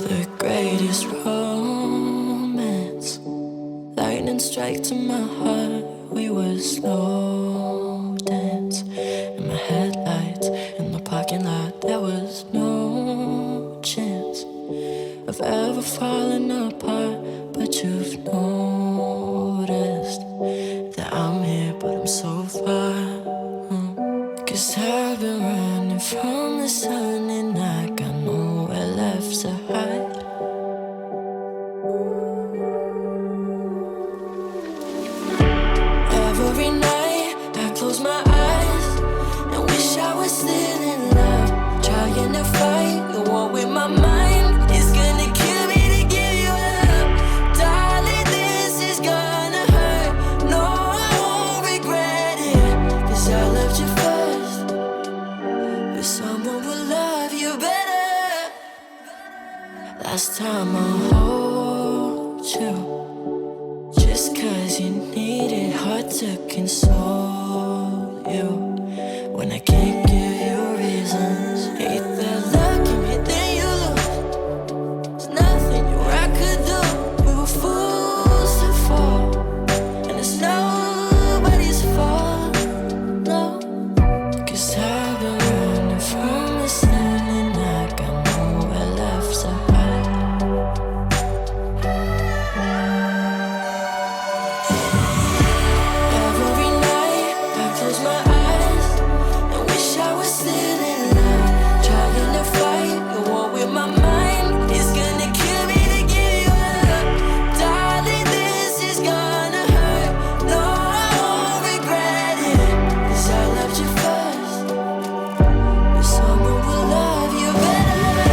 the greatest romance. Lightning strike to my heart. We were slow dance. In my headlights, in the parking lot, there was no chance of ever falling apart. But you've noticed that I'm here, but I'm so far. 'Cause I've been running from the sun and I got nowhere left to hide. Every night I close my eyes and wish I was still in love. Trying to fight the war with my mind. It's gonna kill me to give you up. Darling, this is gonna hurt. No, I won't regret it. 'Cause I loved you first, but someone will love you better. Last time I hold you, just 'cause you need it, hard to console you when I can't give you reasons. Hate that luck in me, then you lose. There's nothing you or I could do. We were fools to fall, and it's nobody's fault, no. 'Cause I've been running from the sun and I got nowhere left to hide. Every night I close my eyes and wish I was still in love. Trying to fight the war with my mind. It's gonna kill me to give you up. Darling, this is gonna hurt. No, I won't regret it. 'Cause I loved you first, but someone will love you better.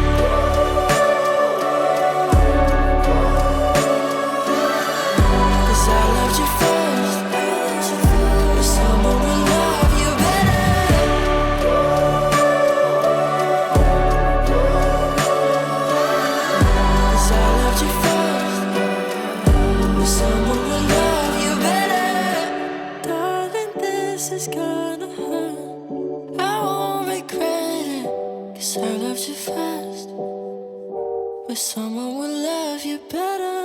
'Cause I loved you first, but someone will love you better. 'Cause I loved you first, but someone will love you better. Darling, this is gonna hurt. I won't regret it. 'Cause I loved you first, but someone will love you better.